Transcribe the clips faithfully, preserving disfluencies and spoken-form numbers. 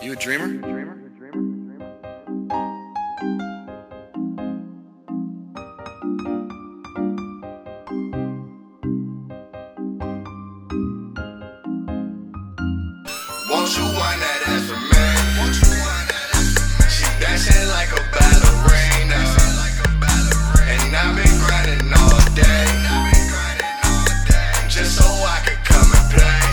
You a dreamer? Won't you wind that ass for me? She dancing like a ballerina, and I've been grinding all day, just so I could come and play.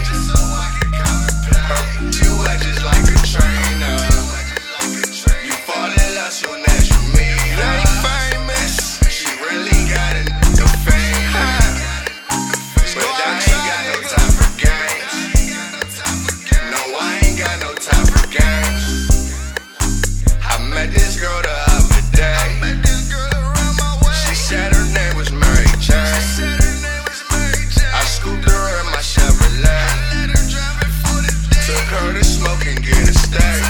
Her two edges like a trainer. You fall in love soon as you meet her. Famous, she really got into fame, but I ain't got no time for games. No, I ain't got no time for games. I met this girl the other day. She said her name was Mary Jane. I scooped her in my Chevrolet, took her to smoke and get a steak.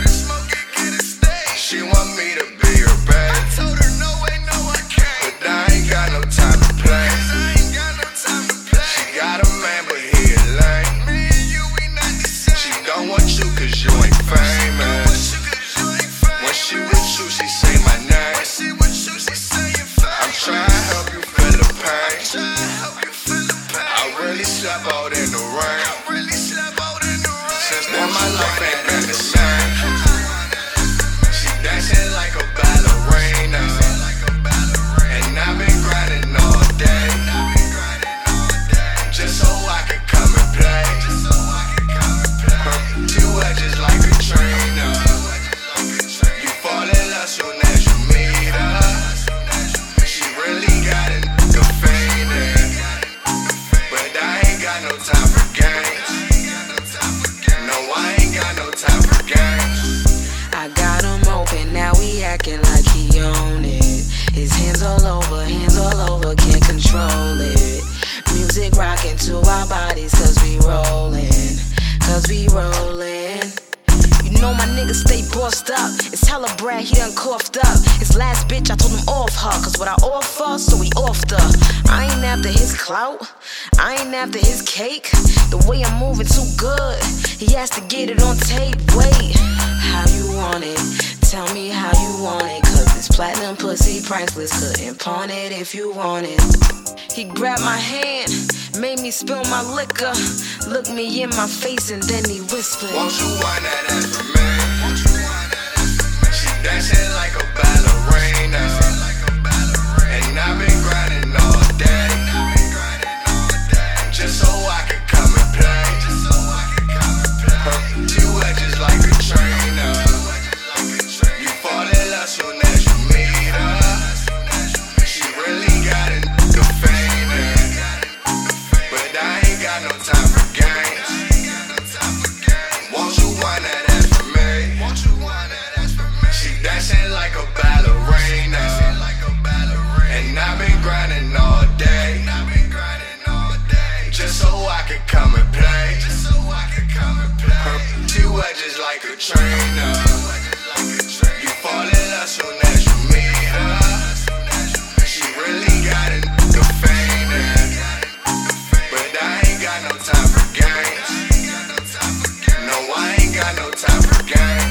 She want me to be her babe, but I ain't got no time to play. She got a man but he a lame. She don't want you cause you ain't famous. When she with you she say my name. I'm trying to help you feel the pain. I really slept out in the rain. Since then my life ain't been the same. She dancing like a ballerina, and I've been grinding all day, just so I could come and play. Her two edges like a trainer. You fall in love soon as you meet her. She really got into fading, but I ain't got no time for games. No, I ain't got no time for games. I got him open, now he acting like he own it. His hands all over, hands all over, can't control it. Music rocking to our bodies cause we rollin', cause we rollin'. You know my nigga stay bossed up. It's hella Brad, he done coughed up. His last bitch, I told him off her, cause what I offer, so he offed her. I ain't after his clout, I ain't after his cake. The way I'm moving too good, he has to get it on tape. Wait, how you want it? Tell me how you want it, cause this platinum pussy priceless. Couldn't pawn it if you want it. He grabbed my hand, made me spill my liquor, looked me in my face and then he whispered, won't you wind that ass for me? She dancing like a ballerina, and I've been grinding all day, just so I could come and play. Her two edges like a trainer. You fall in love soon as you meet her. She really got into fading, but I ain't got no time for games. Won't you wind that ass for me? She dancing like a ballerina, and I've been grinding all day, just so I could come and play. Her two edges like a trainer. You fall in love soon as you meet her. She really got into fading, but I ain't got no time for games. No, I ain't got no time for games.